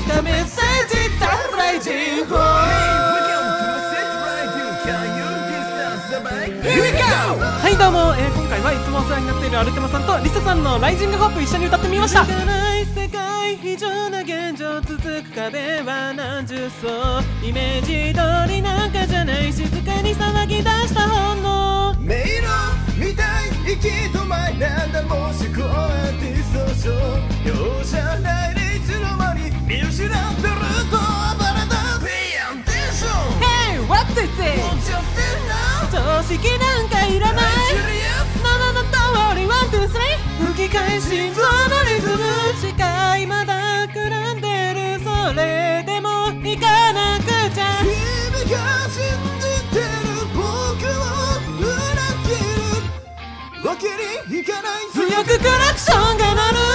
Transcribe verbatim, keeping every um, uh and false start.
たメッセージサプライズ Hey, welcome to Message Radio. Can you distance the mic? Here we go! はいどうも、えー、今回はいつもお世話になっているアルテマさんとリサさんのライジングホープ一緒に歌ってみました。世界非常な現状続く壁は何十層イメージ通りなんかじゃない静かに騒ぎ出した本能迷路みたい行き止まりなんだもしこうやって訴訟容赦ないでいつの間に見失ってると暴れた Pay attention Hey what's it say What's your still now 常識なんかいらないななの通りワンツースリー吹き返し心臓のリズム視界まだくらんでるそれでも行かなくちゃ君が信じてる僕を裏切るわけにいかない強くクラクションが鳴る